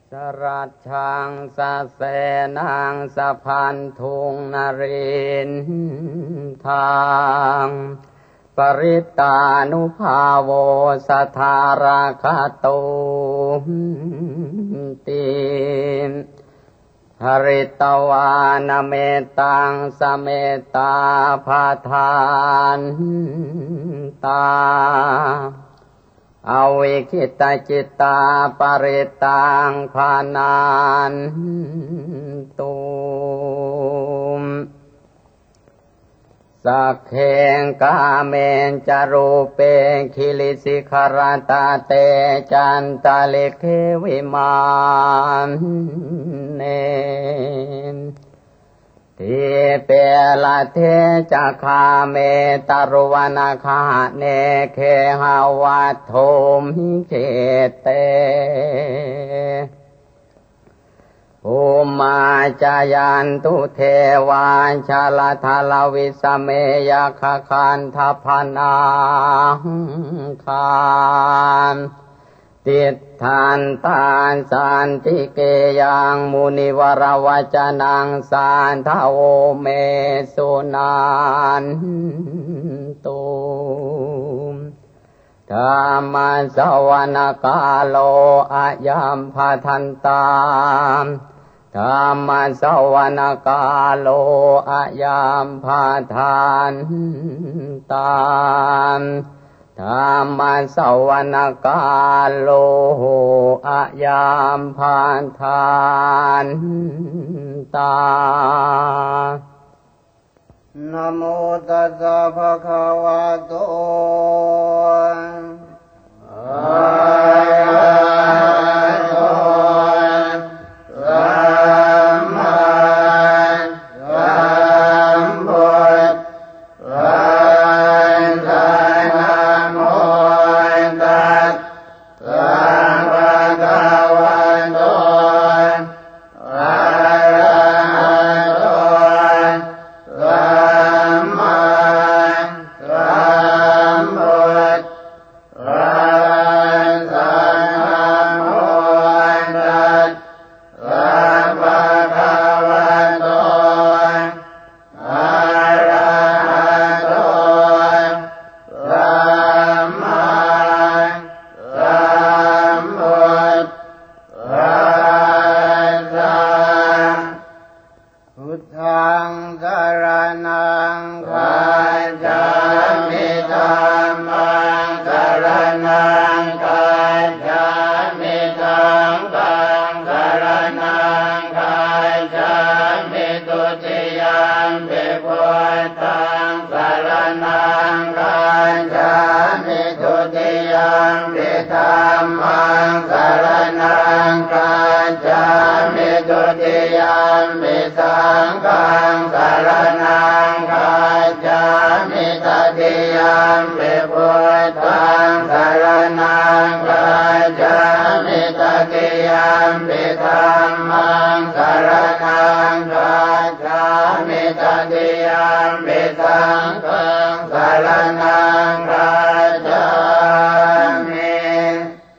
สรัชชังสะเสนังสะพันธุงนรินทางปริตานุภาโวสัทธาราคตุติหริตวานเมตังสเมตาภาทานตาอวิคิตจิตตาปริตังภานันตุสักเขงกาเมนจารูเปคิลิสิขารตาเตจันตาลิเควิมานเนทีเปลาเทจักขาเมตรุวนาคาเนเคหาวัตโธมิเขเตภูมาจายันตุเทวาชาลทาลวิสเมยคคันทัพนาคานติทานตานสันติเกยังมุนิวรวจนังสานทโวเมสุนันตุธรรมสวนกาโลอายัมภทันตามธรรมสวนกาโลอายัมภทันตามธรรมสวนกาโลอายัมภทันตานะโมตัสสะภะคะวะโตอะระหะโตสัมมาสัมพุทธัสสะนะโมตัสสะภะคะวะโตอะระหะโตสัมมาสัมพุทธัสสะนะโมตัสสะภะคะวะโตอะระหะโตสัมมาสัมพุทธัสสะพุทธังสรณังคัจฉามิธัมมังสรณังคัจฉามิสังฆังสรณังคัจฉามิตุติยัมปิพุทธังสรณังคัจฉามิตุติยัมปิธัมมังสรณังคัจฉามิตุติยัมปิสังฆังสรณังคัจฉามิตติยัมปิพุทธังสรณังคัจฉามิตติยัมปิธัมมังสรณังคัจฉามิตติยัมปิสังฆั